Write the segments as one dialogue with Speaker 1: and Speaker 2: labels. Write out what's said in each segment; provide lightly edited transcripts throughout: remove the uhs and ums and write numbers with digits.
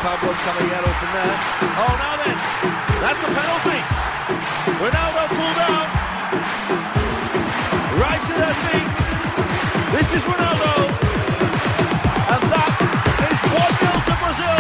Speaker 1: card was coming yellow from there. Oh, now then, that's a penalty. Ronaldo pulled out. Right to their feet. This is Ronaldo. And that is 1-0 to Brazil.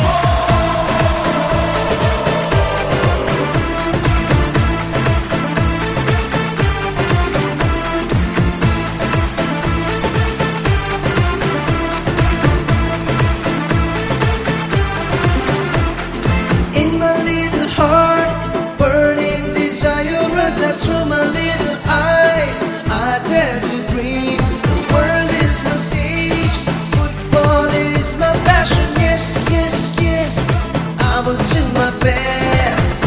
Speaker 2: In my little heart, burning desire runs out through my little eyes. I dare to dream. The world is my stage. Football is my passion. Yes, yes, yes. I will do my best.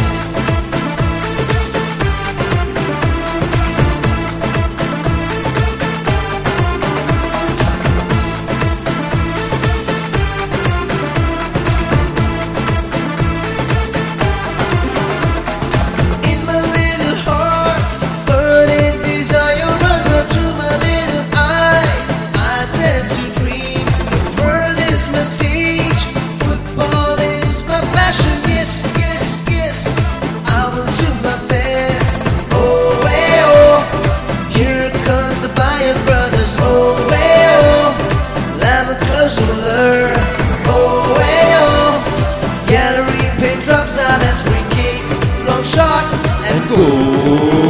Speaker 2: In my little heart, burning desire runs out through my little eyes. I dare to dream. The world is my stage. Football is my passion. Yes, yes, yes. I will do my best. Oh, hey, oh. Here comes the Bayern brothers. Oh, hey, oh. Lava close to learn. Oh, hey, oh. Gallery pin drops out as free kick. Long shot and goal.